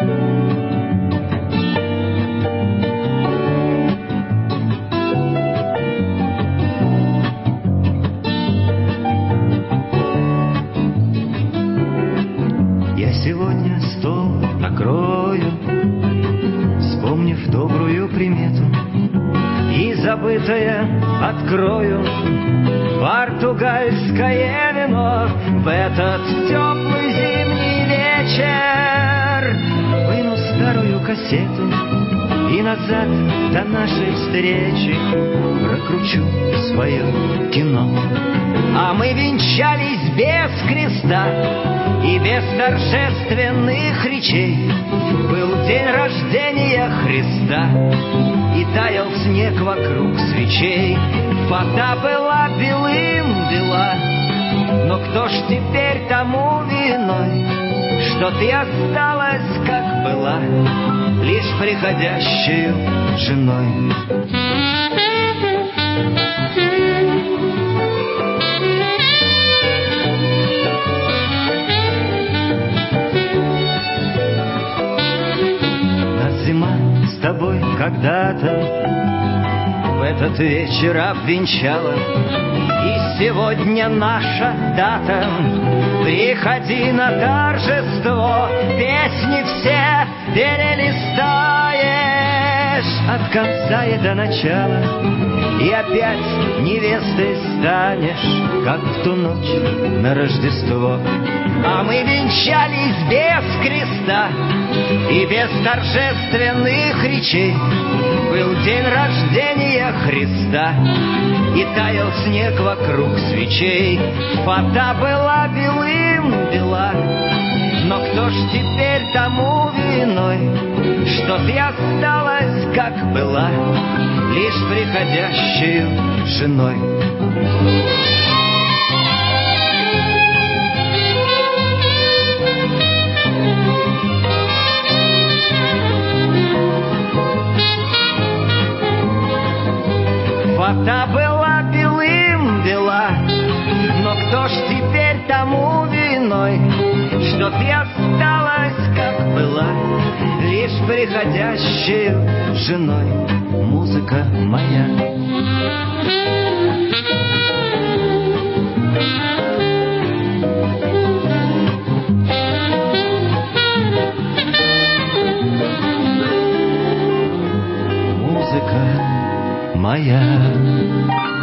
Я сегодня стол накрою, вспомнив добрую примету, и забытое открою португальское вино. В этот теплый зимний вечер выну старую кассету и назад до нашей встречи прокручу свое кино. А мы венчались без креста и без торжественных речей. Был день рождения Христа, и таял снег вокруг свечей. Вода была белым-бела, но кто ж теперь тому виной, что ты осталась, как была, лишь приходящей женой? Зима с тобой когда-то в этот вечер обвенчала, и сегодня наша дата. Приходи на торжество, песни все перелистаешь от конца и до начала, и опять невестой станешь, как в ту ночь на Рождество. А мы венчались без креста и без торжественных речей. Был день рождения Христа, и таял снег вокруг свечей. Вода была белым-бела, но кто ж теперь тому виной, что ты осталась, как была, лишь приходящей женой? Вода была белым-бела, но кто ж теперь тому виной, что ты осталась, как была, лишь приходящей женой? Музыка моя. Музыка моя.